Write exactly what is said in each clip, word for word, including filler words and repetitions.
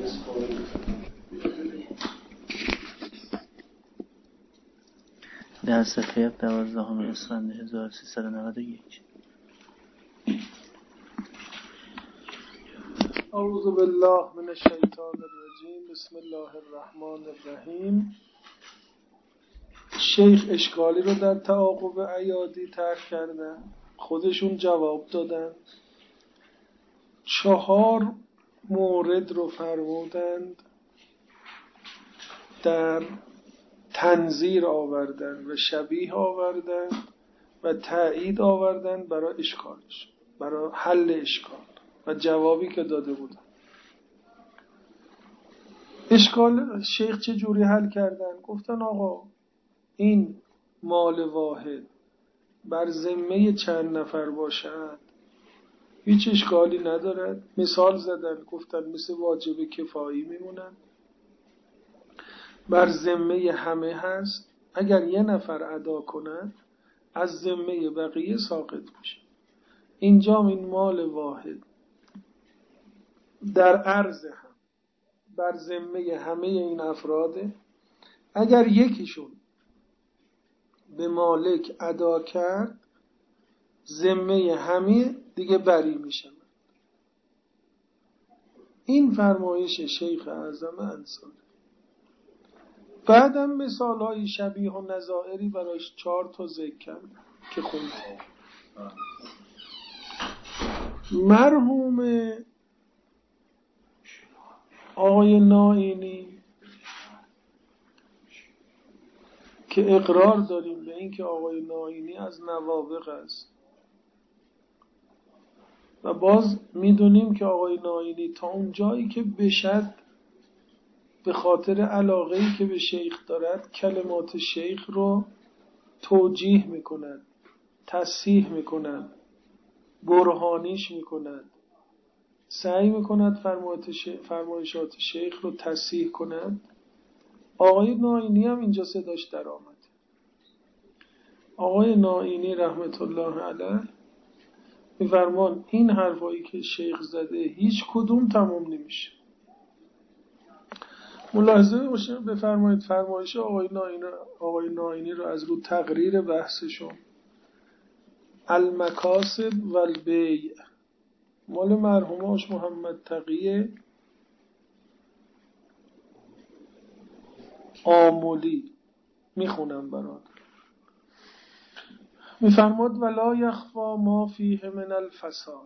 در صفحه دوازدهم اسفند هزار و سیصد و نود و یک. اعوذ بالله من الشیطان الرجیم. بسم الله الرحمن الرحیم. شیخ اشکالی رو در تعاقب ایادی طرح کردن، خودشون جواب دادن. چهار مورد رو فرمودند در تنظیر آوردن و شبیه آوردن و تایید آوردن برای اشکالش، برای حل اشکال و جوابی که داده بودن. اشکال شیخ چه جوری حل کردن؟ گفتن آقا این مال واحد بر ذمه چند نفر باشد هیچ اشکالی ندارد. مثال زدن، گفتن مثل واجب کفایی میمونن، بر ذمه همه هست، اگر یه نفر ادا کند از ذمه بقیه ساقط میشه. اینجا این مال واحد در عرض هم بر ذمه همه این افراده، اگر یکیشون به مالک ادا کرد ذمه همه دیگه بری میشه. این فرمایش شیخ اعظم انصاری. بعدم مثال های شبیه و نظائری برایش چهار تا ذکر کرد که خوندیم. مرحوم آقای نائینی که اقرار داریم به این که آقای نائینی از نوابغ است و باز میدونیم که آقای نائینی تا اون جایی که بشد به خاطر علاقه‌ای که به شیخ دارد کلمات شیخ رو توجیه میکند، تصحیح میکند، برهانیش میکند، سعی میکند فرمایشات شیخ رو تصحیح کند. آقای نائینی هم اینجا صداش در آمد. آقای نائینی رحمت الله علیه میفرمان این حرفایی که شیخ زده هیچ کدوم تمام نمیشه. ملاحظه باشه بفرمایید فرمایش آقای نائینی آقای نائینی رو از رو تقریر بحثشون المکاسب و البیع مال مرحوم آش محمد تقی آملی میخونم برات. میفرماد ولا یخفا ما فیه من الفساد،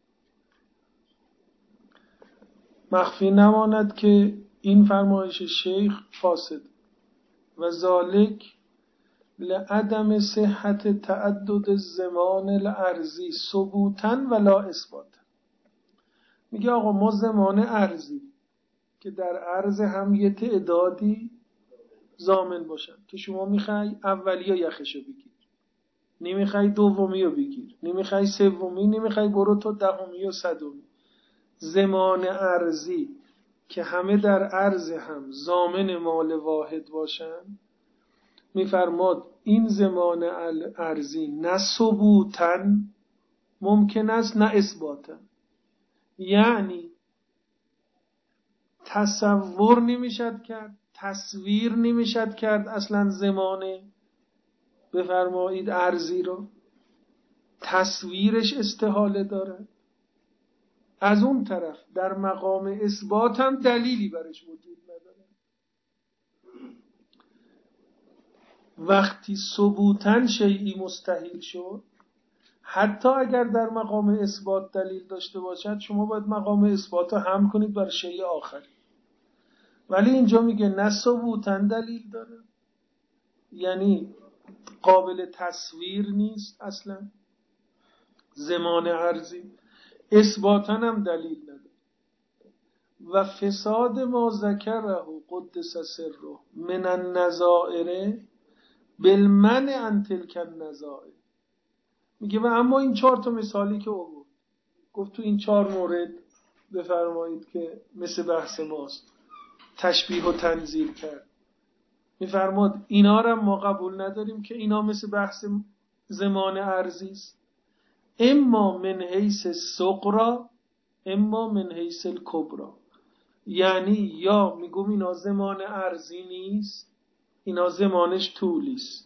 مخفی نماند که این فرمایش شیخ فاسد و ذالک لعدم صحت تعدد الزمان الارضی ثبوتا ولا اثباتا. میگه آقا ما زمان ارضی که در عرض هم یه تعدادی ضامن باشن که شما میخوای اولی یخشو بگیر، نمیخوای دومی رو بگیر، نمیخوای سومی، نمیخوای برو تو دهمی و صدمی. زمان ارضی که همه در عرض هم ضامن مال واحد باشن، میفرماد این زمان ارضی نه ثبوتاً ممکن است نه اثباتاً، یعنی تصور نمیشد کرد، تصویر نمیشد کرد اصلا زمان بفرمایید ارضی رو، تصویرش استحاله داره. از اون طرف در مقام اثبات هم دلیلی برش وجود نداره. وقتی ثبوتاً شیئی مستحیل شد، حتی اگر در مقام اثبات دلیل داشته باشد شما باید مقام اثبات رو هم کنید بر شیء آخر. ولی اینجا میگه نه ثبوتاً دلیل داره، یعنی قابل تصویر نیست اصلا زمان ارضی، اثباتاً هم دلیل نداره. و فساد ما ذکره قدس سره من النظائر بالمنع عن تلک النظائر. میگه و اما این چهار تا مثالی که آورد، گفت تو این چهار مورد بفرمایید که مثل بحث ماست تشبیه و تنظیر کرد، میفرماد اینا رو ما قبول نداریم که اینا مثل بحث زمان ارضی است. اما من حیث الصغرى اما من حیث الکبری. یعنی یا میگم اینا زمان ارزی نیست، اینا زمانش طولیست،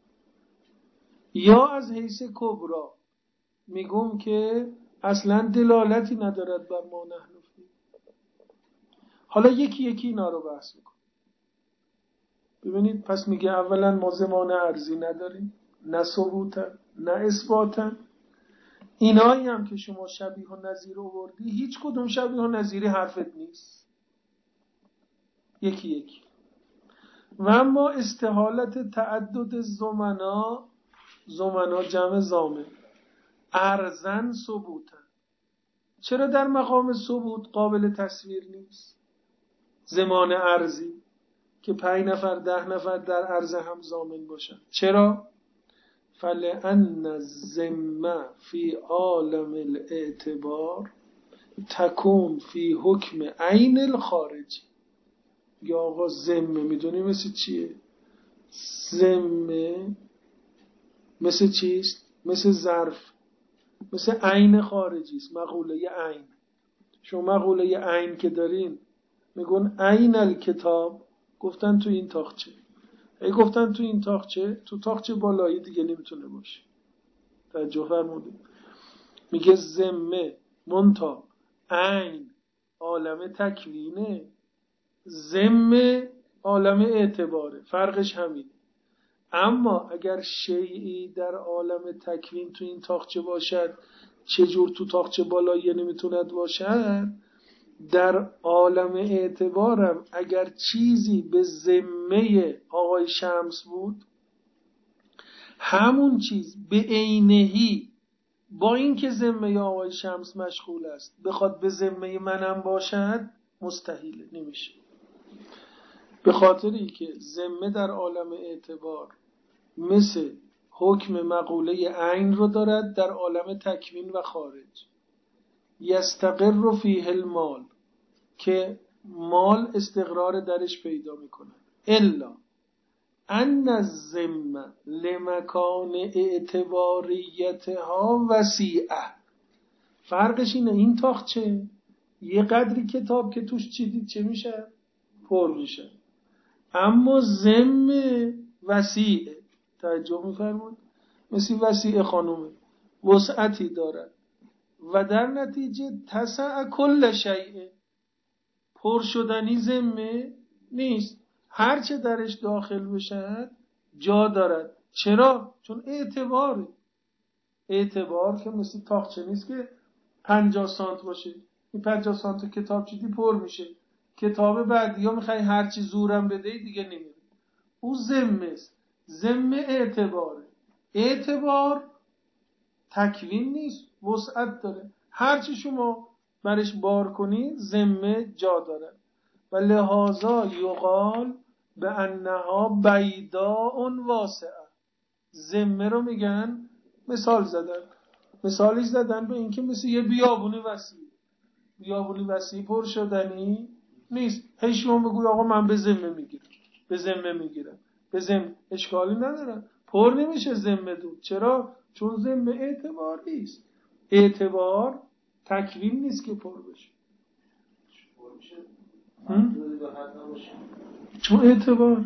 یا از حیث کبرا میگم که اصلا دلالتی ندارد بر ما نحن فیه. حالا یکی یکی اینا رو بحث میکنم. ببینید، پس میگه اولا ما زمان ارزی نداریم، نه ثبوتن نه اثباتن. اینایی هم که شما شبیه و نظیر آوردی، هیچ کدوم شبیه و نظیری حرفت نیست. یکی یکی. و اما استحالت تعدد زمنا، زمنا جمع زامن، ارزن ثبوتن، چرا در مقام ثبوت قابل تصویر نیست؟ زمان ارزی که پنج نفر ده نفر در عرض هم زامن باشن، چرا؟ فلأن الذمة فی عالم الاعتبار تکون فی حکم عین الخارجی. یا آقا ذمه میدونی مثل چیه؟ ذمه مثل چیست؟ مثل ظرف، مثل عین خارجی است، مقوله عین. شما مقوله عین که دارین میگن عین الکتاب، گفتن تو این تاقچه. ای گفتن تو این تاقچه، تو تاقچه بالایی دیگه نمیتونه باشه. توجه فرمودید؟ میگه ذمه منتا عین عالم تکوینه، ذمه عالم اعتباره، فرقش همینه. اما اگر شیئی در عالم تکوین تو این تاقچه باشد، چجور تو تاقچه بالایی نمیتوند باشد؟ در عالم اعتبارم اگر چیزی به ذمه آقای شمس بود، همون چیز به عینهی با اینکه ذمه آقای شمس مشغول است بخواد به ذمه منم باشد، مستحیله، نمیشه. به خاطری که ذمه در عالم اعتبار مثل حکم مقوله عین رو دارد در عالم تکوین و خارج. یستقر فیه المال، که مال استقرار درش پیدا میکنه. الا ان الذمه لمکان اعتباریتها وسیعه. فرقش اینه، این تاقچه یه قدری کتاب که توش چیدید چه میشه؟ پر میشه. اما ذمه وسیعه. توجه میفرمون؟ مثل وسیع خانومه، وسعتی دارد و در نتیجه تسع کل شیء، پر شدنی ذمه نیست، هرچه درش داخل بشد جا دارد. چرا؟ چون اعتباره. اعتبار که مثل تاقچه نیست که پنجاه سانت باشه، این پنجاه سانت کتاب چیدی پر میشه، کتاب بعدی یا میخوای هرچی زورم بده دیگه نمیره. او ذمه است. ذمه اعتباره. اعتبار تکوین نیست، وسعت داره، هرچی شما برش بار کنی ذمه جا داره. و لحاظا یقال به انها بیداء واسعه. ذمه رو میگن، مثال زدن، مثالی زدن به اینکه مثل یه بیابونی وسیع، بیابونی وسیع پر شدنی نیست. هی شما بگوی آقا من به ذمه میگیرم، به ذمه میگیرم، به ذمه، اشکالی نداره، پر نمیشه ذمه دود. چرا؟ چون ذمه اعتباری است. اعتبار تکوین نیست که پر بشه. چون اعتبار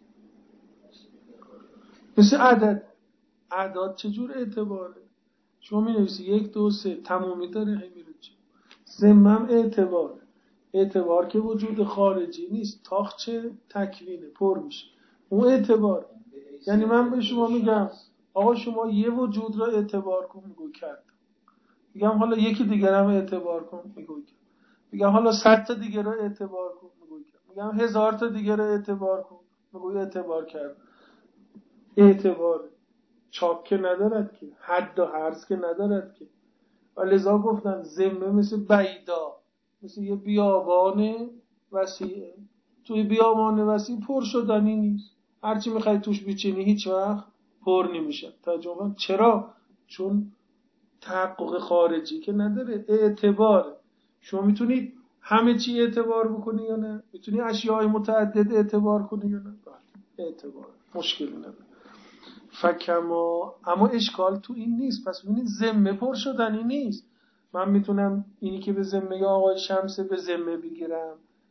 مثل عدد، اعداد چجور اعتباره؟ شما می نویسی یک دو سه، تمامی داره، هی میره چه. ذمم اعتبار، اعتبار که وجود خارجی نیست، تاقچه تکوینه، پر میشه، اون اعتبار. یعنی من به شما میگم آقا شما یه وجود را اعتبار کن، میگو کرد. میگم حالا یکی دیگر هم اعتبار کن، میگو کرد. میگم حالا صد تا دیگر را اعتبار کن، میگو کرد. میگم هزار تا دیگر را اعتبار کن، میگو اعتبار کرد. اعتبار چاک که ندارد که، حد و حرز که ندارد که. و لذا گفتن ذمه مثل بیدا، مثل یه بیابان وسیعه. توی بیابان وسیع پر شدنی نیست، هرچی میخوای توش بیچینی هیچ وقت پر نمیشه. ترجمه چرا؟ چون تحقق خارجی که نداره، اعتبار. شما میتونید همه چی اعتبار بکنی یا نه؟ میتونی اشیاء متعدد اعتبار کنی یا نه؟ اعتبار مشکلی نداره. فکما، اما اشکال تو این نیست. پس ببینید ذمه پر شدنی نیست. من میتونم اینی که به ذمه آقای شمسه به ذمه بگیرم،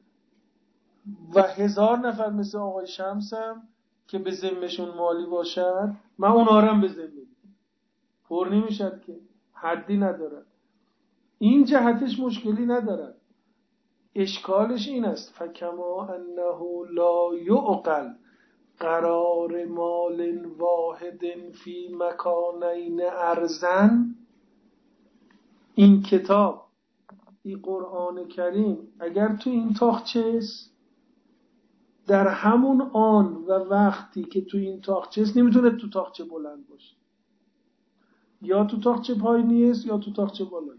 و هزار نفر مثل آقای شمسم که به ذمهشون مالی باشد، من اونا رو هم به ذمه میگیرم، پر نمیشد که، حدی ندارد. این جهتش مشکلی ندارد. اشکالش این است فکما انه لا یعقل قرار مال واحد فی مکانین ارزن. این کتاب، این قرآن کریم اگر تو این تاقچه است، در همون آن و وقتی که تو این تاقچه است نمیتونه تو تاقچه بلند باشه، یا تو تاقچه پایینی است یا تو تاقچه بالایی.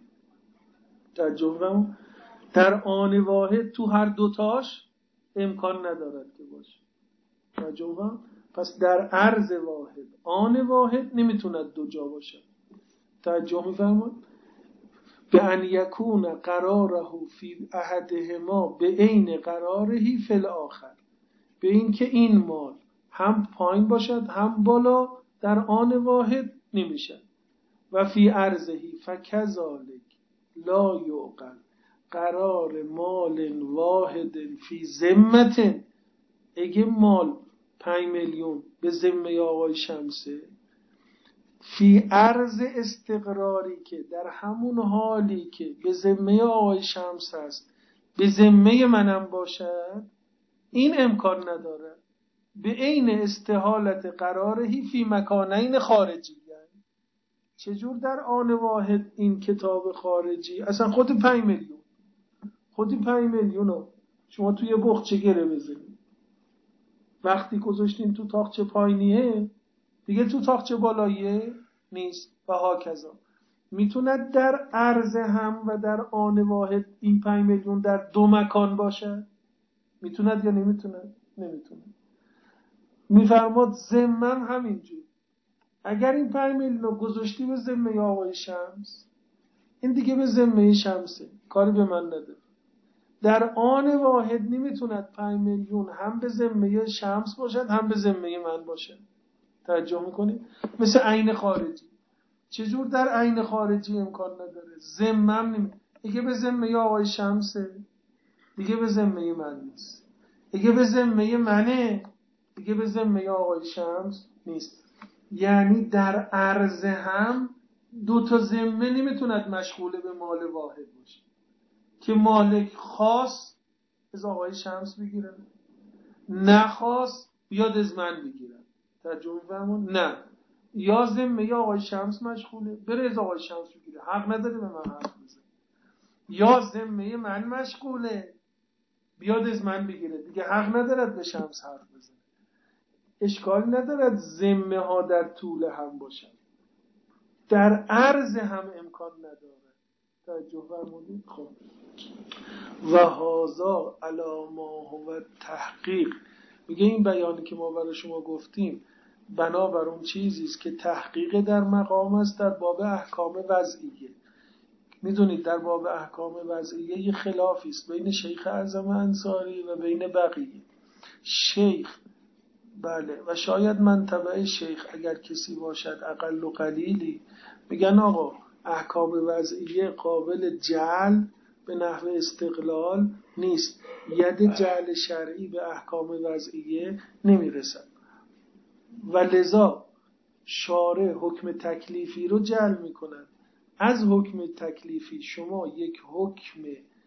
ترجمه در آن واحد تو هر دوتاش امکان ندارد که باشه. ترجمه پس در عرض واحد آن واحد نمیتوند دو جا باشه. ترجمه می‌فرمایید به ان یکون قراره فی احدهما به عین قراره فی الاخر، به این که این مال هم پایین باشد هم بالا در آن واحد نمیشه. و فی عرضه فکذالک لا یعقل قرار مال واحد فی ذمت. اگه مال پنج میلیون به ذمه آقای شمسه، فی عرض استقراری که در همون حالی که به ذمه آقای شمس هست به ذمه منم باشد، این امکان نداره. به عین استحالت قرارهی فی مکانین خارجی. یعنی چجور در آن واحد این کتاب خارجی، اصلا خود پنج میلیون خودی پنج میلیون رو شما توی بخچه گره بزنید، وقتی گذاشتین تو تاقچه پایینیه دیگه تو تاقچه بالاییه نیست. و هاکذا میتوند در عرض هم و در آن واحد این پنج میلیون در دو مکان باشه. میتوند یا نمیتوند؟ نمیتوند. میفرماد ذمم همینجور، اگر این پنج میلیون رو گذاشتی به ذمه آقای شمس، این دیگه به ذمه شمسه، کاری به من نداره. در آن واحد نمیتوند پنج میلیون هم به ذمه شمس باشد هم به ذمه من باشد. توجه میکنید؟ مثل عین خارجی. چجور در عین خارجی امکان نداره؟ ذمم نمی دیگه به ذمه آقای شمسه، دیگه به ذمه من نیست. دیگه به ذمه منه، دیگه به ذمه آقای شمس نیست. یعنی در عرض هم دو تا ذمه نمیتوند مشغول به مال واحد باشه که مالک خاص از آقای شمس بگیرن، نخواست بیاد از من بگیرن. ترجمه فرمون نه، یا ذمه یا آقای شمس مشغوله بره از آقای شمس بگیره، حق نداره به من حرف بزنه، یا ذمه من مشغوله بیاد از من بگیره، دیگه حق ندارد به شمس حرف بزنه. اشکال ندارد ذمه ها در طول هم باشن، در عرض هم امکان نداره. توجه فرمودید؟ خب و هذا علی ما هو تحقیق، میگه این بیانی که ما برای شما گفتیم بنابر اون چیزی است که تحقیق در مقام است در باب احکام وضعیه. میدونید در باب احکام وضعیه یه خلافی است بین شیخ اعظم انصاری و بین بقیه. شیخ بله و شاید منطبع شیخ اگر کسی باشد اقل و قلیلی میگن آقا احکام وضعیه قابل جعل به نحو استقلال نیست، ید جعل شرعی به احکام وضعیه نمیرسد و لذا شارع حکم تکلیفی رو جعل میکند. از حکم تکلیفی شما یک حکم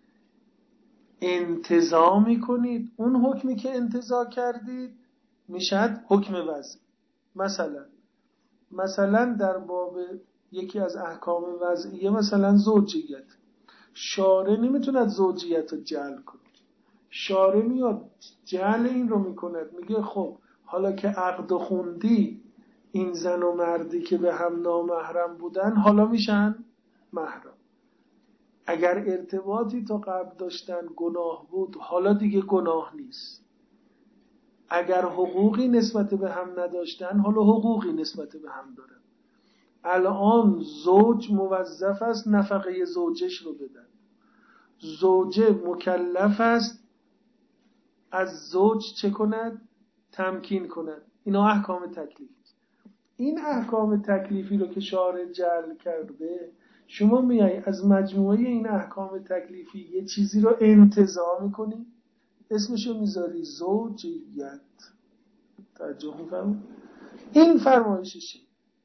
انتزاع میکنید، اون حکمی که انتزاع کردید میشد حکم وضعی. مثلا مثلا در باب یکی از احکام وضعیه مثلا زوجیت، شارع نمیتوند زوجیت رو جعل کنه، شارع میاد جعل این رو میکند، میگه خب حالا که عقد خوندی این زن و مردی که به هم نامحرم بودن حالا میشن محرم، اگر ارتباطی تا قبل داشتن گناه بود حالا دیگه گناه نیست، اگر حقوقی نسبت به هم نداشتن حالا حقوقی نسبت به هم دارن. الان زوج موظف است نفقه زوجش رو بدن، زوجه مکلف است از زوج چه کند؟ تمکین کند. اینا احکام تکلیفی. این احکام تکلیفی رو که شارع جعل کرده، شما میای از مجموعه این احکام تکلیفی یه چیزی رو انتزاع میکنی اسمشو میذاری زوجیت. توجه میفرمایید؟ این فرمایششه.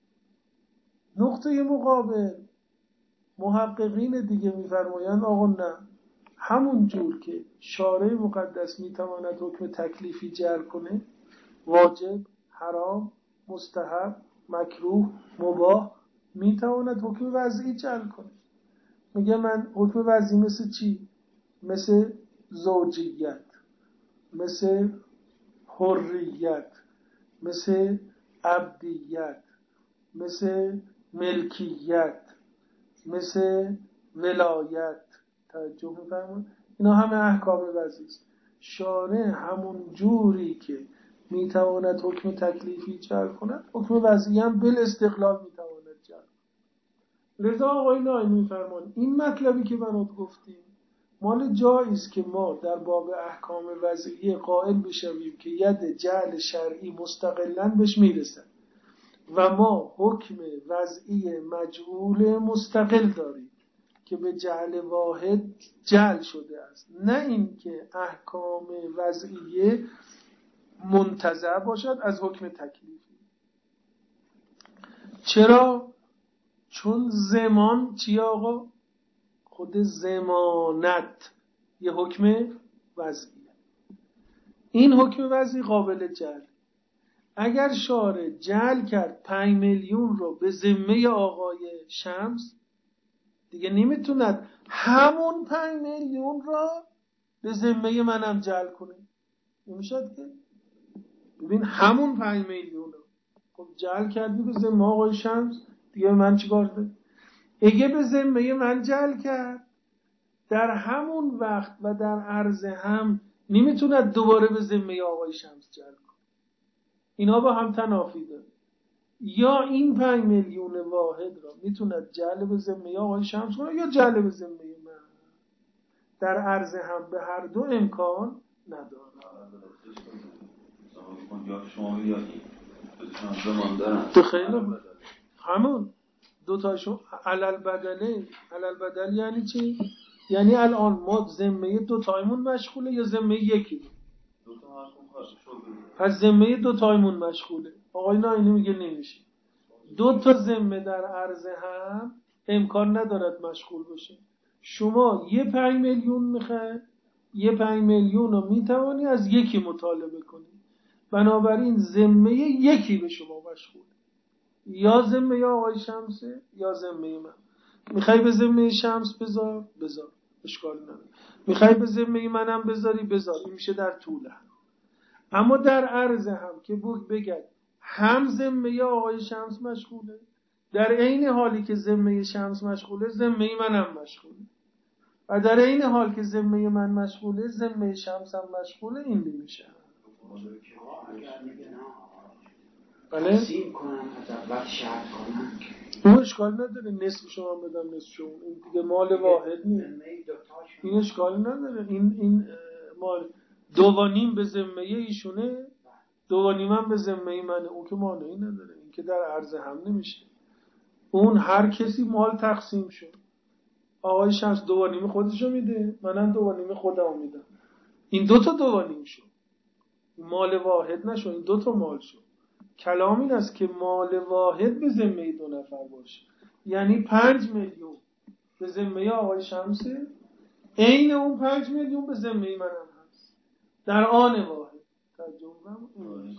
نقطه مقابل محققین دیگه میفرمایند آقا نه، همون جور که شارع مقدس میتواند حکم تکلیفی جعل کنه، واجب، حرام، مستحب، مکروه، مباح، میتواند حکم وضعی جعل کنه. میگه من حکم وضعی مثل چی؟ مثل زوجیت، مثل حریت، مثل عبدیت، مثل ملکیت، مثل ولایت. توجه می‌فرمایید؟ اینا همه احکام وضعی است. شارع همون جوری که میتواند حکم تکلیفی جعل کند، حکم وضعی هم بالاستقلال میتواند جعل کند. لذا آقای ناینی می‌فرمایند این مطلبی که برات گفتیم مال جایی است که ما در باب احکام وضعی قائل بشویم که ید جعل شرعی مستقلاً بهش میرسد و ما حکم وضعی مجعول مستقل داریم که به جعل واحد جعل شده است، نه این که احکام وضعیه منتزع باشد از حکم تکلیفی. چرا؟ چون زمان چی آقا؟ خود زمانت یه حکم وضعیه. این حکم وضعی قابل جعل. اگر شارع جعل کرد پنج میلیون رو به ذمه آقای شمس، دیگه نمیتوند همون پنج میلیون را به ذمه منم جعل کنه. نمیشد که. ببین همون پنج میلیون رو خب جعل کردی به ذمه آقای شمس، دیگه من چیکار دارم؟ اگه به ذمه من جعل کرد، در همون وقت و در عرض هم نمیتوند دوباره به ذمه آقای شمس جعل کنه. اینا با هم تنافی داره. یا این پنج میلیون واحد را میتوند جعل به ذمه آقای شمس کنه یا جعل به ذمه من. در عرض هم به هر دو امکان نداره. تو خیلی همون دو تاشون علل بدله. علل بدل یعنی چی؟ یعنی الان ما ذمه دو تایمون مشغوله یا ذمه یکی؟ دو تا پس ذمه دو تایمون مشغوله. آقای ناینی میگه نمیشه. دو تا ذمه در عرض هم امکان ندارد مشغول باشه. شما یه پنج میلیون میخوای، یه پنج میلیون رو میتوانی از یکی مطالبه کنی، بنابراین ذمه یکی به شما مشغول، یا ذمه آقای شمسه یا ذمه من. میخوای به ذمه شمس بذار بذار، اشکال نداره. میخوای به ذمه منم بذاری بذار، این میشه در طول هم. اما در عرض هم که بود بگد هم ذمه آقای شمس مشغوله، در عین حالی که ذمه شمس مشغوله ذمه منم مشغوله، و در عین حال که ذمه من مشغوله ذمه شمس هم مشغوله، این نمیشه. بله؟ تقسیم کنم از اول شرط کنم اون اشکال نداره، نصف شما بدم نصف شما، این دیگه مال واحد نیست، این اشکال نداره. این این مال دو و نیم به ذمه ایشونه، دو و نیم هم به ذمه منه، اون که مانعی نداره. این که در عرض هم نمیشه. اون هر کسی مال تقسیم شد. آقای شمس دو و نیم خودشو میده، منم دو و نیم خودمو میدم. این دو تا دو و نیم شد، مال واحد نشد، این دو تا مال شد. کلام این است که مال واحد به ذمه دو نفر باشه، یعنی پنج میلیون به ذمه آقای شمسه، عین اون پنج میلیون به ذمه منم هست در آن واحد. ترجمه‌ام این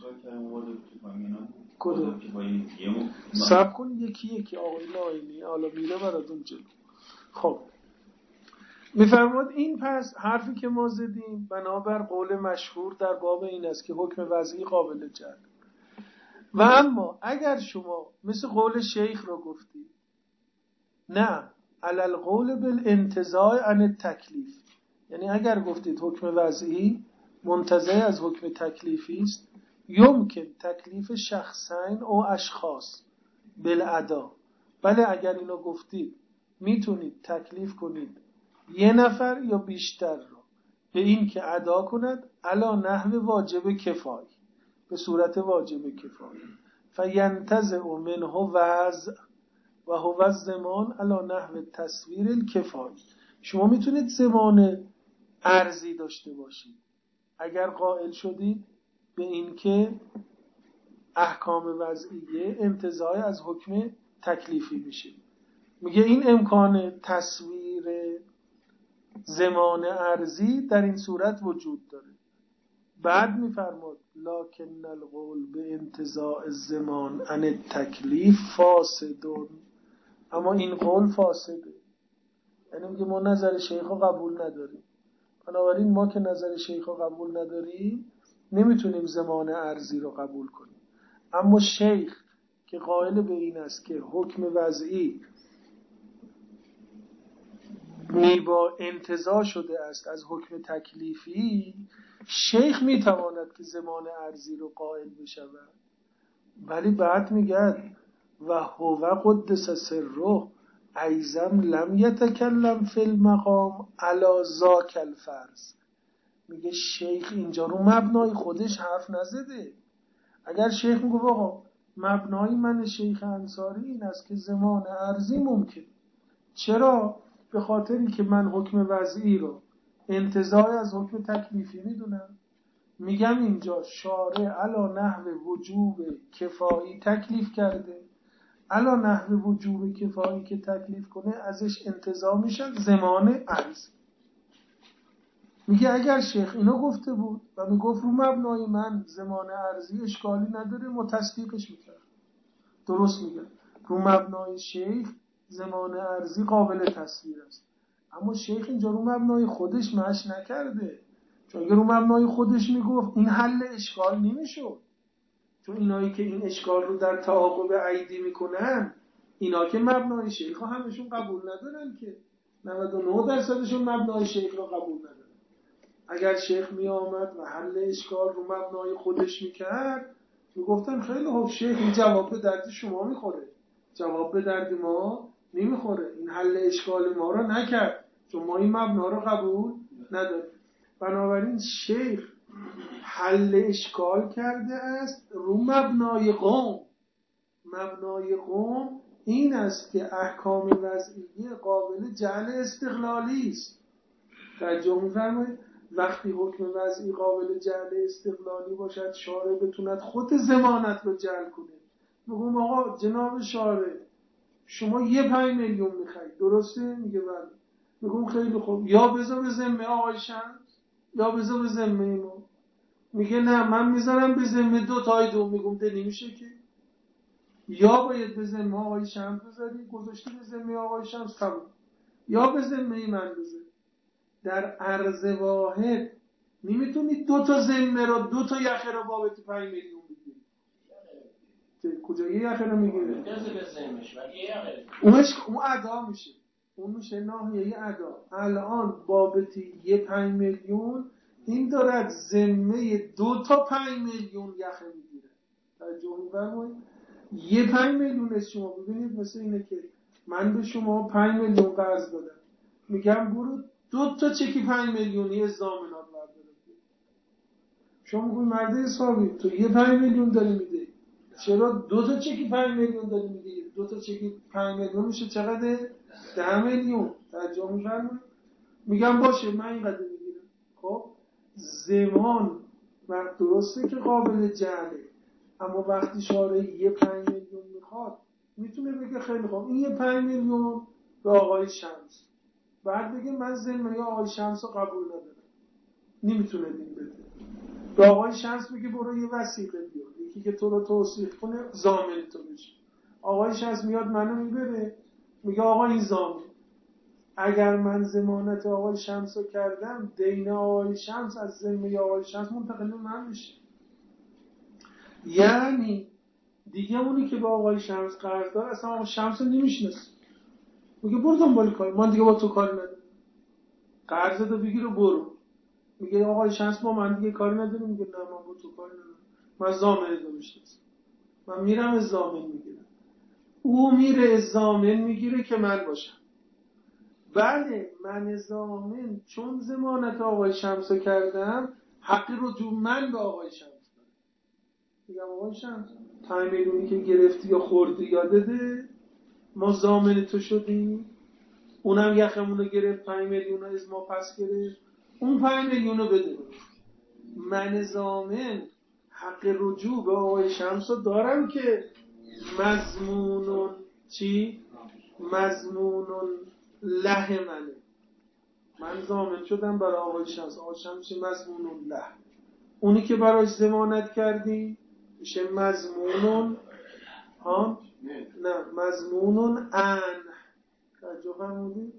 کدوم سب کن یکی یکی آقای ناینی حالا میره براتون جلو. خب میفرماد این پس حرفی که ما زدیم بنابر قول مشهور در باب این است که حکم وضعی قابل جعل. و اما اگر شما مثل قول شیخ رو گفتی نه علل قول بالانتزاع عن التکلیف، یعنی اگر گفتید حکم وضعی منتزع از حکم تکلیفی است، یمکن تکلیف شخصین او اشخاص بالادا، بله اگر اینو گفتید میتونید تکلیف کنید یه نفر یا بیشتر رو به این که ادا کند علا نحو واجب کفایی، به صورت واجب کفایی، فینتزع منه وضع و هو الزمان علا نحو تصویر الکفایی. شما میتونید زمان ارزی داشته باشید اگر قائل شدید به این که احکام وضعیه انتزاع از حکم تکلیفی میشه، میگه این امکان تصویر زمان ارضی در این صورت وجود داره. بعد میفرماد لکن القول به انتزاع الزمان عن التکلیف فاسدون، اما این قول فاسده، یعنی میگه ما نظر شیخ رو قبول نداریم، بنابراین ما که نظر شیخ رو قبول نداریم نمیتونیم زمان ارضی رو قبول کنیم. اما شیخ که قائل به این است که حکم وضعی میبا انتزاع شده است از حکم تکلیفی، شیخ میتواند که زمان ارضی رو قائل بشود. ولی بعد میگه و هو قدس سره ایزم لم یتکلم فی المقام علی ذاک الفرض. میگه شیخ اینجا رو مبنای خودش حرف نزده. اگر شیخ میگه آقا مبنای من شیخ انصاری این است که زمان ارضی ممکن، چرا؟ به خاطری که من حکم وضعی رو انتزاع از حکم تکلیفی میدونم. میگم اینجا شارع علی نحو وجوب کفایی تکلیف کرده، علی نحو وجوب کفایی که تکلیف کنه ازش انتزاع میشن زمان ارضی. میگه اگر شیخ اینو گفته بود و میگفت رو مبنای من زمان ارضی اشکالی نداره، ما تصدیقش میکرد. درست میگه، رو مبنای شیخ زمان ارضی قابل تصویر است. اما شیخ اینجا رو مبنای خودش مش نکرده، چون اگر رو مبنای خودش میگفت این حل اشکال نمیشد. چون اینایی که این اشکال رو در تعاقب عیدی میکنن اینا که مبنای شیخ ها همشون قبول ندارن، که نود و نه درصدشون مبنای شیخ رو قبول ندارن. اگر شیخ می آمد و حل اشکال رو مبنای خودش میکرد میگفتن خیلی خوب شیخ این جواب به درد شما میخوره، جواب به درد ما نمیخوره، این حل اشکال ما رو نکرد چون ما این مبنا رو قبول نداریم. بنابراین شیخ حل اشکال کرده است رو مبنای قوم. مبنای قوم این است که احکام وضعیه قابل جعل استقلالی است. توجه می‌فرمایید؟ وقتی حکم وضعی قابل جعل استقلالی باشد شارع بتوند خود ضمانت رو جعل کنه. میگم آقا جناب شارع شما یه پنج میلیون میخواید، درسته؟ میگه بله. میگم خیلی خوب، یا بذار به ذمه آقای شمس یا بذار به ذمه ما. میگه نه من میذارم به ذمه دو تای دو. میگم ده نمیشه که، یا باید به ذمه آقای شمس بذاری، گذاشتی به ذمه آقای شمس تمام، یا به ذمه من بذاری. در عرض واحد نمیتونی دو تا ذمه رو دو تا یخه رو بابت پنج میلیون بگیری. کجا یه یخه رو میگیره؟ اونش اون ادا میشه، اون میشه ناحیه ادا. الان بابت یه پنج میلیون این دارد ذمه دو تا پنج میلیون یخه میگیره. توجه می‌فرمایید؟ یه پنج میلیون از شما ببینید مثل اینه که من به شما پنج میلیون قرض دادم، میگم برو دو تا چکی پنج میلیونی ضامنات بردار. شما میگوی مرد حسابی تو یه پنج میلیون داری میده، چرا دو تا چکی پنج میلیون داری میده؟ دو تا چکی پنج میلیون میشه چقدر؟ ده میلیون. توجه می‌فرمایید؟ میگم باشه من اینقدر میگیرم. خب زمان وقت درسته که قابل جعله، اما وقتی شارع یه پنج میلیون میخواد میتونه بگه خیلی خوب این یه پنج میلیون به آقای شمس، بعد بگه من ذمه آقای شمس رو قبول ندارم، نمیتونه دین بده. به آقای شمس میگه برو یه وثیقه بیار، یکی که تو رو توصیف کنه ضامن تو بشه. آقای شمس میاد منو میبره میگه آقا این ضامن، اگر من ضمانت آقای شمس رو کردم دین آقای شمس از ذمه آقای شمس منتقل به من میشه. یعنی دیگه اونی که با آقای شمس قرض داره اصلا آقای شمس رو نمیشناسه، میگه برو دنبال کار، من دیگه با تو کاری ندارم، قرض رو بگیر و برو. میگه آقای شمس ما من دیگه کاری ندارم، میگه نه من با تو کاری ندارم، من ضامن رو میشناسم، من میرم از ضامن میگیرم. او میره از ضامن میگیره که من باشم. بله من ضامن چون ضمانت آقای شمس رو کردم حق رجوع من به آقای شمس دارم. میگم آقای شمس پنج میلیونی که گرفتی یا خوردی یادته ما ضامن تو شدیم، اونم یخمون رو گرفت پنج میلیون رو از ما پس گرفت، اون پنج میلیون رو بده. من ضامن حق رجوع به آقای شمس رو دارم که مضمونون چی؟ مضمونون له منه. من ضامن شدم برای آقای شمس، آقای شمس میشه مضمونون له. اونی که برایش ضمانت کردی میشه مضمونون ها نه مضمونون ان. توجه فرمودید؟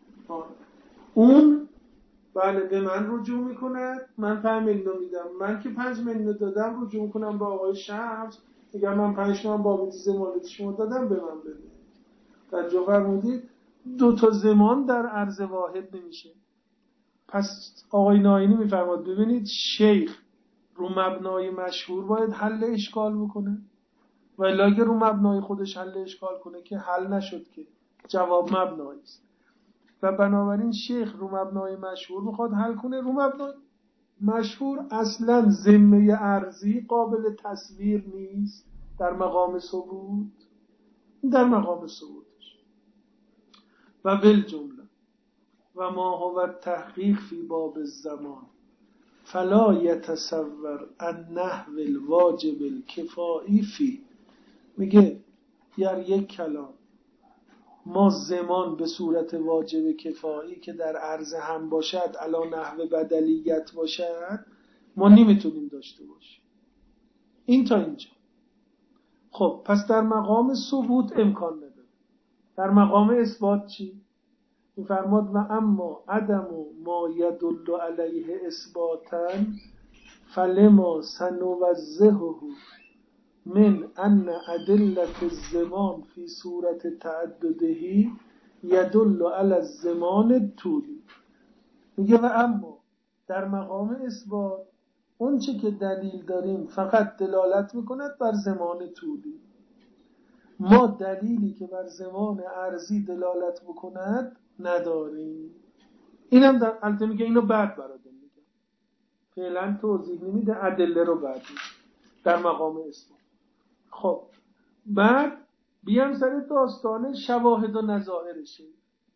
اون بله به من رجوع میکند، من پنج میلیون میدم. من که پنج میلیون دادم رجوع میکنم به آقای شمس، میگم من پنج تومن بابت ضمانت شما دادم به من بده. توجه فرمودید؟ دو تا ضمان در عرض واحد نمیشه. پس آقای ناینی میفرماد ببینید شیخ رو مبنای مشهور باید حل اشکال بکنه و الا اگه رو مبنای خودش حل اشکال کنه که حل نشد، که جواب مبنایی است. و بنابراین شیخ رو مبنای مشهور میخواد حل کنه. رو مبنای مشهور اصلا ذمه ارضی قابل تصویر نیست در مقام ثبوت، در مقام ثبوتش. و بالجمله و ما هو التحقیق فی باب الزمان فلا یتصور النحو الواجب الکفایی فی. میگه در یک کلام ما زمان به صورت واجب کفایی که در عرض هم باشد علا نحو بدلیت باشد ما نمیتونیم داشته باشیم. این تا اینجا. خب پس در مقام ثبوت امکان نداره. در مقام اثبات چی؟ میفرماد و اما عدم ما یدل علیه اثباتا فلما سنوضحه من ان ادلت الزمان فی صورت تعددهی یدل علی الزمان طولی. میگه و اما در مقام اثبات اون چه که دلیل داریم فقط دلالت میکند بر زمان طولی. ما دلیلی که بر زمان عرضی دلالت بکند نداریم. اینم در البته میگه اینو بعد براتون میگم، فعلا توضیح نمیده، ادله رو بعد میگه در مقام اثبات. خب بعد بیام سر داستان شواهد و نظائرشه.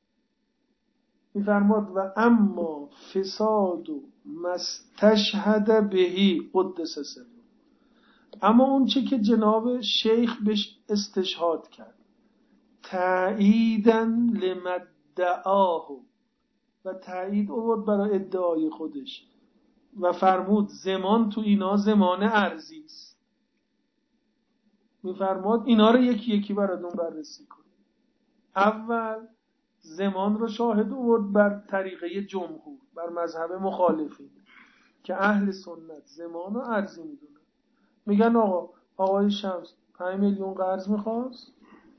میفرماد و اما فساد و مستشهد بهی قدس سره. اما اون چه که جناب شیخ بهش استشهاد کرد تأییدن لمدعاه و تأیید آورد برای ادعای خودش و فرمود زمان تو اینا زمان ارزی است. میفرماد اینا رو یکی یکی براتون بررسی کنید. اول زمان رو شاهد آورد بر طریقه جمهور، بر مذهب مخالفین که اهل سنت زمان رو ارزی میدونن. میگن آقا آقای شمس پنج میلیون قرض میخواست،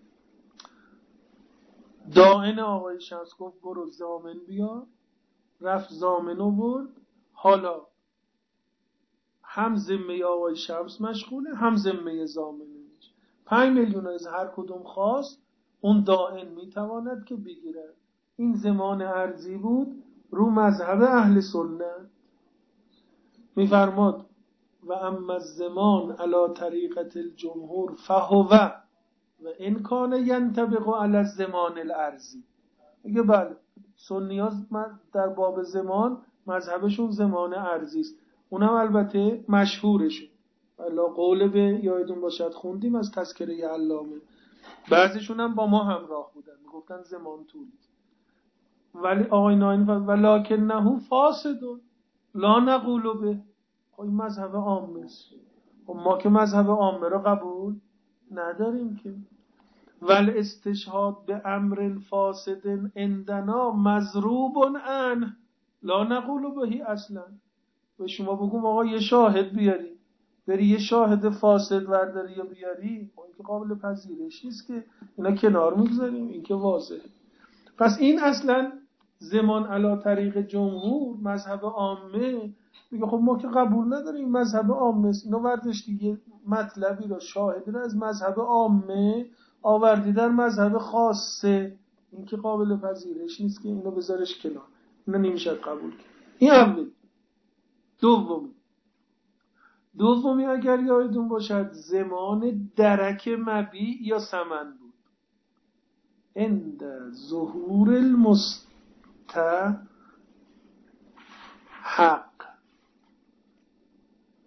دائن آقای شمس گفت برو ضامن بیار، رفت ضامن آورد. حالا هم ذمه آقای شمس مشغوله هم ذمه ضامنش. پنج میلیون از هر کدوم خواست، اون دائن میتواند که بگیرد. این زمان ارزی بود رو مذهب اهل سنت. میفرماد و اما الزمان علی طریقت الجمهور فهو و این کان ینطبق علی الزمان الارضی. میگه بله سنی‌ها در باب زمان مذهبشون زمان ارضی است، اونم البته مشهورشون. الا قول به یادتون باشد خوندیم از تذکره علامه، بعضیشون هم با ما همراه بودن میگفتن زمان طولی. ولی آقای ناینی ولکنه فاسد لا نقول به. این مذهب عامه است، ما که مذهب عامه رو قبول نداریم که. ول استشهاد به امر فاسد عندنا مضروب عنه لا نقول بهی اصلا. و شما بگم آقا یه شاهد بیاری، بری یه شاهد فاسد ورداری یا بیاری، اون که قابل پذیرش نیست که، اینا کنار میگذاریم، این که واضحه. پس این اصلا زمان علی طریق جمهور مذهب عامه میگه خب ما که قبول نداریم مذهب عامه است. اینا وردش دیگه مطلبی رو شاهدی رو از مذهب عامه آوردی در مذهب خاصه، این که قابل پذیرش نیست که، اینو بذارش کنار، اینا نمیشه قبول کرد. این اول. دومی دومی اگر یادتون باشد زمان درک مبیع یا ثمن بود. عند ظهور المستحق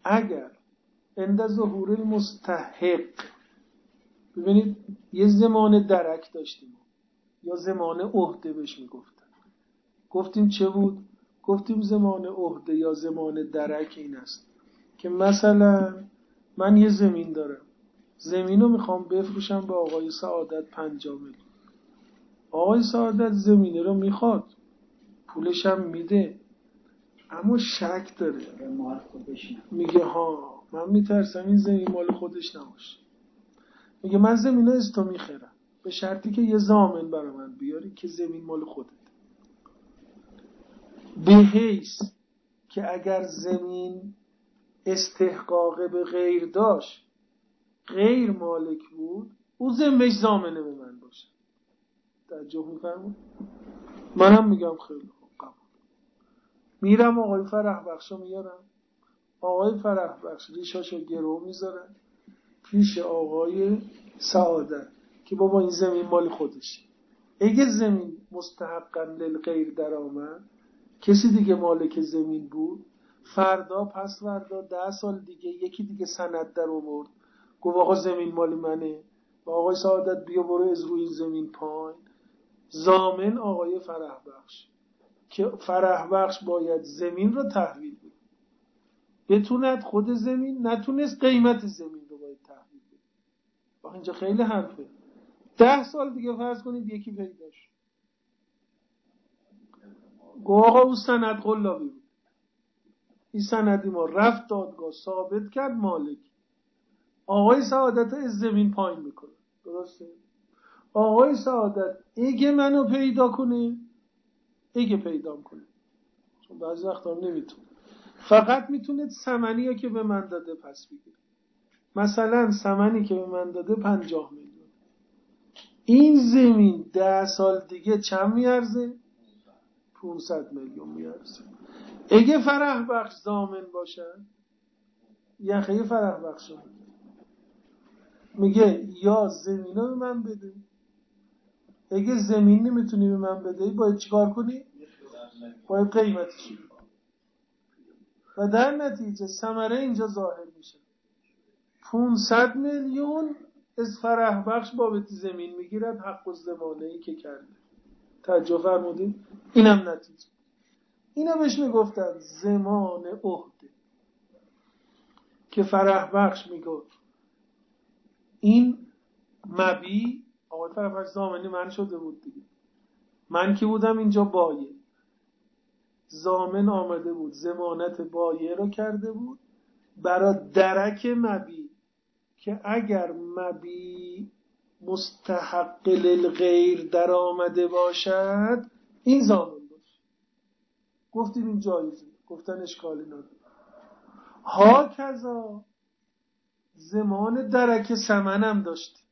اگر عند ظهور المستحق، ببینید یه زمان درک داشتیم یا زمان عهده بهش میگفتن، گفتیم چه بود؟ گفتیم زمان عهده یا زمان درک این است که مثلا من یه زمین دارم، زمین رو میخوام بفروشم به آقای سعادت پنجاه میلیون. آقای سعادت زمینه رو میخواد، پولش هم میده، اما شک داره، میگه ها من میترسم این زمین مال خودش نباشه. میگه من زمین رو از تو میخرم به شرطی که یه ضامن برای من بیاری که زمین مال خودت، به حیث که اگر زمین استحقاق به غیر داشت، غیر مالک بود، او ذمه‌اش ضامنه به من باشه. توجه می‌فرمایید؟ منم میگم خیلی خوب قبول. میرم آقای فرح بخشو میارم، آقای فرح بخش ریشاشو گرو میذارن پیش آقای سعادت که بابا این زمین مال خودشه. اگه زمین مستحقاً للغیر در آمد، کسی دیگه مالک زمین بود، فردا پس فردا ده سال دیگه یکی دیگه سند در آورد گفت آقا زمین مال منه و آقای سعادت بیا برو از روی این زمین پایین، ضامن آقای فرح بخش که فرح بخش باید زمین رو تحویل بده. بتوند خود زمین، نتونست قیمت زمین رو باید تحویل بده. آخه اینجا خیلی حرفه. ده سال دیگه فرض کنید یکی پیدا شد گفت آقا اون سند قلابی بود، این سندی ما رفت دادگاه ثابت کرد مالک، آقای سعادت از زمین پایین میکنه. درسته؟ آقای سعادت اگه منو پیدا کنه، اگه پیدا کنه، چون بعضی وقتا نمیتونه، فقط میتونه ثمنی که به من داده پس بگیره. مثلا ثمنی که به من داده پنجاه میلیون، این زمین ده سال دیگه چند میارزه؟ پانصد میلیون میارزه. اگه فرح بخش ضامن باشه، یخه فرح بخش میگه یا زمین رو به من بده، اگه زمین نمیتونی به من بده باید چیکار کنی؟ باید قیمتش بدی. و در نتیجه ثمره اینجا ظاهر میشه. پانصد میلیون از فرح بخش بابت زمین میگیرد، حق الضمانه‌ای که کرده. توجه فرمودید؟ اینم نتیجه. اینا بهش میگفتن زمان عهده که فرح بخش میگفت این مبی، آقای فرح بخش ضامنی من شده بود دیگه، من که بودم اینجا بایع، ضامن آمده بود ضمانت بایع رو کرده بود برای درک مبی که اگر مبی مستحق للغیر در آمده باشد این ضامن باشه. گفتیم این جایزه، گفتن اشکالی نداره. ها کذا زمان درک ثمنم داشت،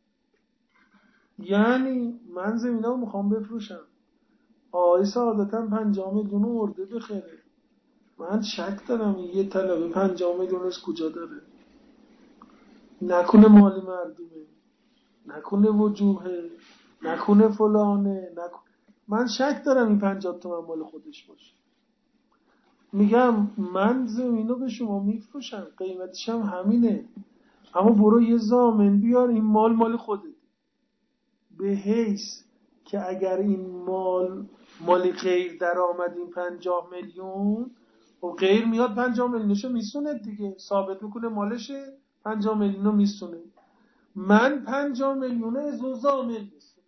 یعنی من زمینه رو میخوام بفروشم، آقای سعادتم پنجاه میلیون ارده بخره، من شک دارم این یه طلبه پنجاه میلیون از کجا داره، نکنه مالی مردمه، نکنه وجوهه، نکنه فلانه، نکنه. من شک دارم این پنجاه تومن مال خودش باشه. میگم من زمینو به شما میفروشم، قیمتش هم همینه، اما برو یه ضامن بیار این مال مال خودت، به حیث که اگر این مال مال غیر در آمد این پنجاه میلیون و غیر میاد پنجاه میلیونشو میسونه دیگه، ثابت میکنه مالشه، پنجاه میلیونو میسونه، من پنجاه میلیونه از اون ضامن میسونم.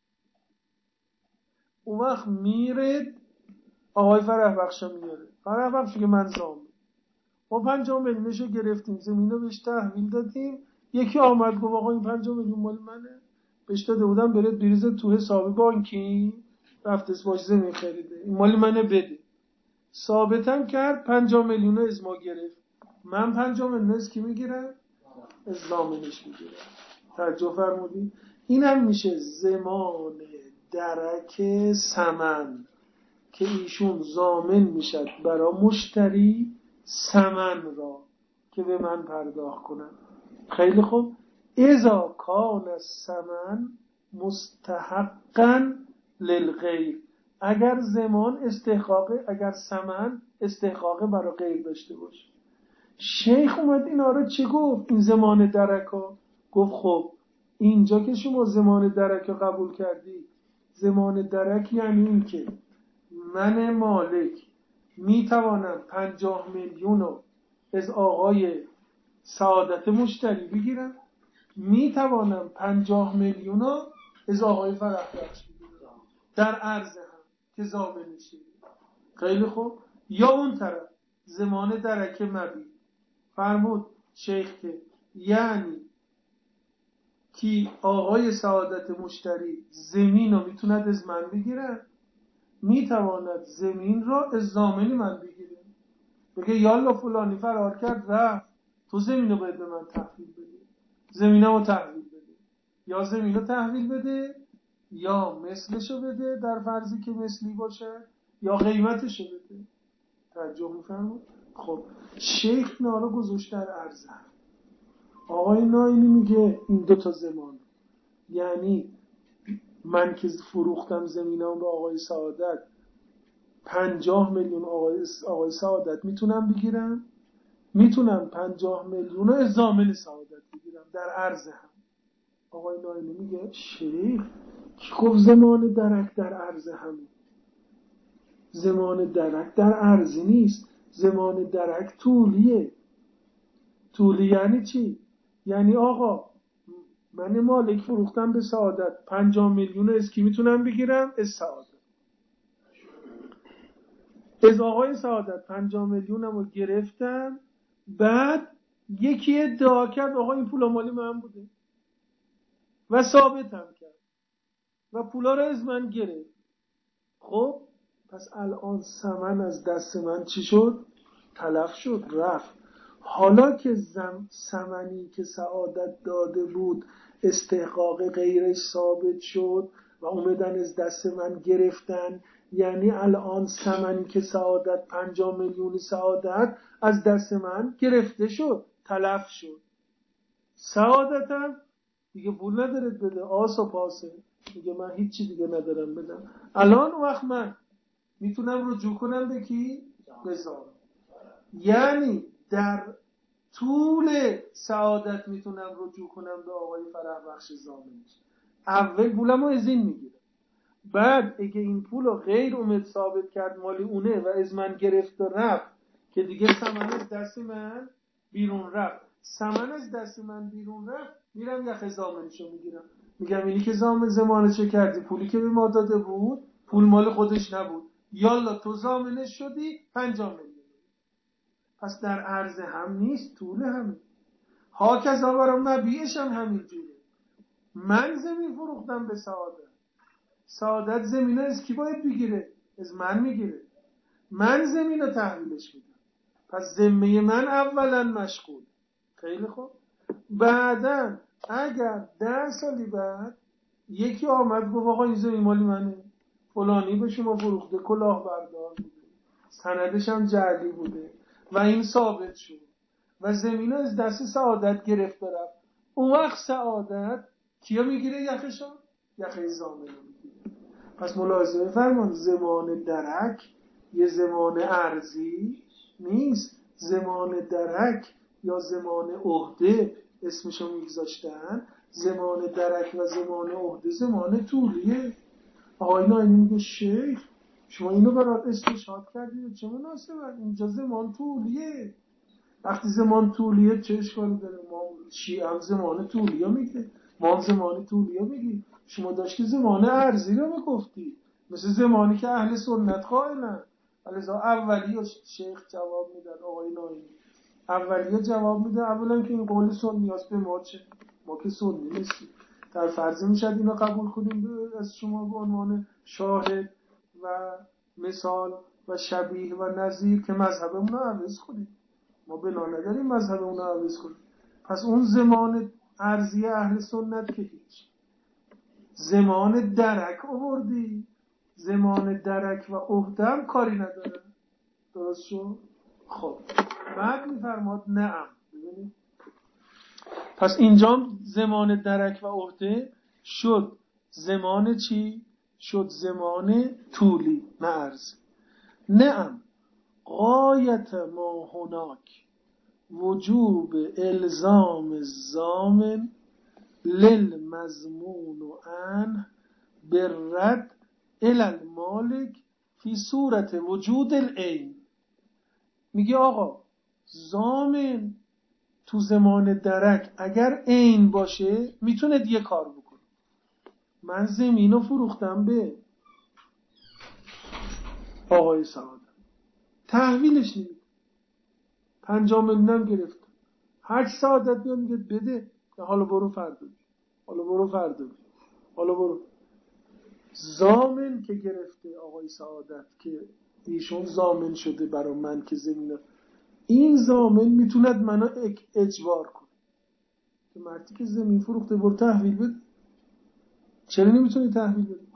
اون وقت میره آقای فرح بخشا میاره، فرح بخش که من ضامن، ما پنجاه میلیونشو گرفتیم، زمینو بهش تحویل دادیم، یکی آمد گفت آقا این پنجاه میلیون مال منه، بهش داده بودم برید بریزه تو حساب بانکی، رفت اسمش زمین خریده، این مال منه بده، ثابتم کرد پنجاه میلیون از ما گرفت، من پنجاه میلیون از کی میگیرم؟ از ضامنش میگیرم. توجه فرمودید؟ اینم میشه زمان درک ثمن که ایشون ضامن میشد برای مشتری ثمن را که به من پرداخت کنن. خیلی خوب. اذا کان الثمن مستحقا للغیر، اگر زمان استحقاق، اگر ثمن استحقاق برای غیر داشته باشه، شیخ اومد اینا رو چه گفت؟ این زمان درک ها گفت خب اینجا که شما زمان درک رو قبول کردی، زمان درک یعنی این که من مالک میتوانم پنجاه میلیون رو از آقای سعادت مشتری بگیرم، میتوانم پنجاه میلیون رو از آقای فرح بخش بگیرم در عرض هم که ضامنشه. خیلی خوب. یا اون طرف زمان درک مبی فرمود شیخ که یعنی که آقای سعادت مشتری زمین رو میتوند از من بگیره، میتواند زمین را از ضامن من بگیره، بگه یالا فلانی فرار کرد رفت، تو زمین رو باید به من تحویل بده، زمینم رو تحویل بده، یا زمین رو تحویل بده یا مثلشو بده در فرضی که مثلی باشه، یا قیمتشو بده. توجه میفرمود؟ خب شیخ نارو گذاشت در عرضه. آقای ناینی میگه این دوتا زمان، یعنی من که فروختم زمینام به آقای سعادت، پنجاه میلیون آقای, آقای سعادت میتونم بگیرم، میتونم پنجاه میلیون رو از ضامن سعادت بگیرم در عرض هم. آقای ناینی میگه شیخ کی گفت زمان درک در عرض هم؟ زمان درک در عرضی نیست، زمان درک طولیه. طولی یعنی چی؟ یعنی آقا من مالک فروختم به سعادت، پنجاه میلیون از کی میتونم بگیرم؟ از سعادت. از آقای سعادت پنجاه میلیونم رو گرفتم، بعد یکی ادعا کرد آقا این پولا مالی من بوده و ثابتم کرد و پولا رو از من گرفت. خب پس الان ثمن از دست من چی شد؟ تلف شد، رفت. حالا که زم ثمنی که سعادت داده بود استحقاق غیرش ثابت شد و اومدن از دست من گرفتن، یعنی الان ثمنی که سعادت پنجاه میلیون سعادت از دست من گرفته شد، تلف شد. سعادتم دیگه پول ندارد بده، آس و پاسه، میگه من هیچی دیگه ندارم بدم. الان وقت من میتونم رجوع کنم به کی؟ به ضامن. یعنی در طول سعادت میتونم رجوع کنم به آقای فرح بخش ضامنش. اول پولمو از این میگیرم، بعد اگه این پولو غیر اومد ثابت کرد مالی اونه و از من گرفت و رفت که دیگه ثمن از دست من بیرون رفت، ثمن از دست من بیرون رفت، میرم یخ ضامنشو میگیرم، میگم اینی که ضامن زمانه چه کردی؟ پولی که به ما داده بود پول مال خودش نبود، یالا تو ضامنش شدی پنجاه میلیون. پس در عرض هم نیست، طول هم. ها کذا برام مبیعش هم همین جوره. من زمین فروختم به سعادت، سعادت زمینه از کی باید بگیره؟ از من میگیره، من زمین رو تحویلش میدم، پس ذمه من اولا مشغول. خیلی خوب. بعدن اگر ده سالی بعد یکی آمد گفت آقا این زمین مالی منه، فلانی به شما فروخته، کلاهبردار بوده، سندش هم جعلی بوده و این ثابت شد و زمین رو از دست سعادت گرفت رفت، اون وقت سعادت کیا میگیره؟ یخشان؟ یخه ضامن میگیره. پس ملاحظه فرمان زمان درک یه زمان ارزی نیست، زمان درک یا زمان عهده اسمشو میگذاشتن، زمان درک و زمان عهده زمان طولیه. آقای ناینی میگه شیخ شما اینو برات استشهاد کردید، چه مناسبت؟ اینجا زمان طولیه. وقتی زمان طولیه چه اشکالی داره؟ ما شیعه هم زمان طولیه میگه، ما هم زمان طولیه میگیم. شما داشتی زمان ارزی رو میگفتی، مثل زمانی که اهل سنت قائلن. لذا اولی شیخ جواب میدن، آقای ناینی اولیه جواب میده اولا که این قول سنی هست، به ما چه؟ ما که سنی نیستیم. در فرض میشد اینو قبول کنیم از شما به عنوان شاهد و مثال و شبیه و نظیر که مذهبمون رو عوض کنیم. ما بنا نداریم مذهبمون رو عوض کنیم. پس اون زمان ارزی اهل سنت که هیچ. زمان درک آوردی، زمان درک و عهده هم کاری نداره. درست شد؟ خب بعد میفرماد نعم. ببینید پس اینجا زمان درک و عهده شد زمان چی؟ شد زمان طولی، نه ارزی. نعم غایت ما هناک وجوب الزام الضامن للمضمون عنه بالرد الی المالک فی صورت وجود العین. میگه آقا ضامن تو زمان درک اگر عین باشه میتونه یه کار بکنه. من زمینو فروختم به آقای سعادت، تحویلش نمیده، پنجاه میلیونم گرفتم. هر سعادت بیاد میگه بده، حالا برو فردا، حالا برو فردا، حالا برو. ضامن که گرفته آقای سعادت که ایشون ضامن شده برای من که زمین، این ضامن میتوند منو اجبار کنه که مردی که زمین فروخته برو تحویل بده. چرا نمیتونی تحویل بده؟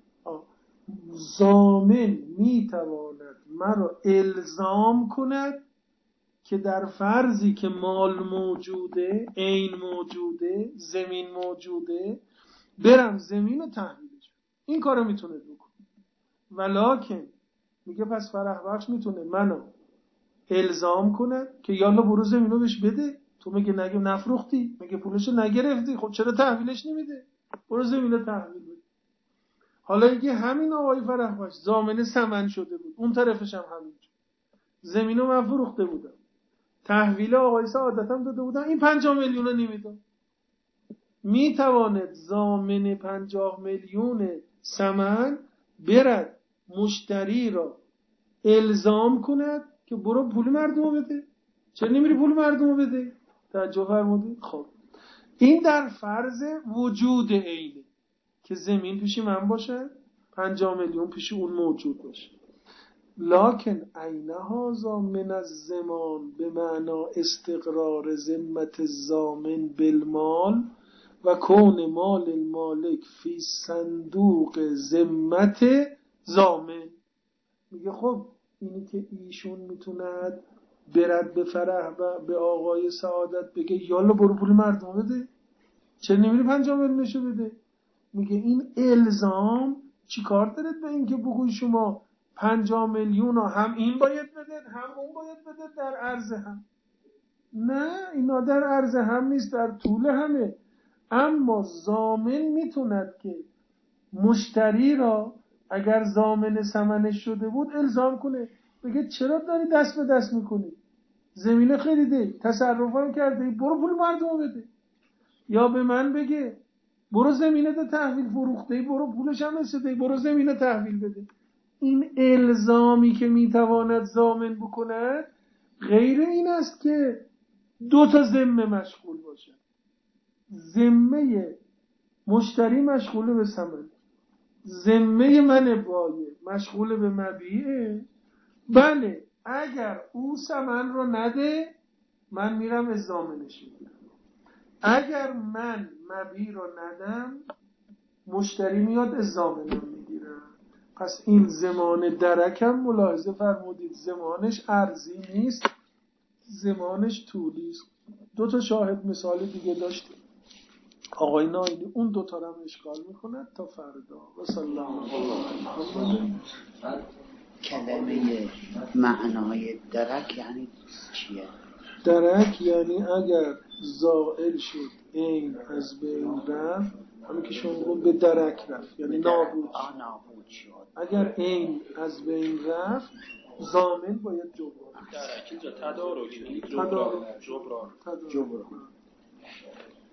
ضامن میتواند مرا الزام کند که در فرضی که مال موجوده، عین موجوده، زمین موجوده، برم زمین رو تحویلش. این کارو میتونه بکنه. ولکن میگه پس فرح بخش میتونه منو الزام کنه که یالا برو زمین رو بهش بده. تو میگه نگه نفروختی، میگه پولشو نگرفتی، خب چرا تحویلش نمیده؟ برو زمین رو تحویل بده. حالا اینکه همین آقای فرح بخش ضامن ثمن شده بود، اون طرفش هم همین شد. زمین رو من فروخته بودم، تحویل آقای سعادتم داده بودن، این پنجاه میلیون رو نمیدم. میتواند ضامن پنجاه میلیون ثمن برد مشتری را الزام کند که برو پول مردم بده. چرا نمیری پول مردم بده؟ توجه فرمودید؟ خب این در فرض وجود عینه که زمین پیش من باشه، پنجاه میلیون پیش اون موجود باشه. لکن عین هذا من الزمان به معنا استقرار ذمت الضامن بالمال و کون مال المالک فی صندوق ذمت ضامن. میگه خب اینی که ایشون میتوند برد به فرح و به آقای سعادت بگه یالا برو پول مردم بده، چرا نمیری پنجاه میلیونشو بده؟ میگه این الزام چی کار دارد به این که بگوی شما پنجاه میلیون هم این باید بده هم اون باید بده در عرض هم؟ نه، اینا در عرض هم نیست، در طول همه. اما ضامن میتوند که مشتری را اگر ضامن ثمنش شده بود الزام کنه، بگه چرا داری دست به دست میکنی؟ زمینه خریده، تصرفم کرده، برو پول مردم بده. یا به من بگه برو زمینه ده تحویل فروخته، برو پولش هم رسیده، برو زمینه تحویل بده. این الزامی که میتواند ضامن بکند غیر این است که دو تا ذمه مشغول باشه. ذمه مشتری مشغول به ثمن، ذمه من بایع مشغول به مبیعه. بله اگر او ثمن رو نده من میرم از ضامنش میگیرم، اگر من مبیع رو ندم مشتری میاد از ضامنم میگیرم. پس این زمان درکم ملاحظه فرمودید زمانش ارزی نیست، زمانش طولی است. دو تا شاهد مثال دیگه داشتیم. آقای نایلی اون دو تا رو هم اشکال میکنه تا فردا. و صلی الله علیه و کلمه معنای درک یعنی چیه؟ درک یعنی اگر زائل شد این از بین رفت، همین که شما گفت به درک رفت یعنی نابود شد. اگر این از بین رفت ضامن باید جبران. درک اینجا تدارک یعنی جبران. جبران. جبران.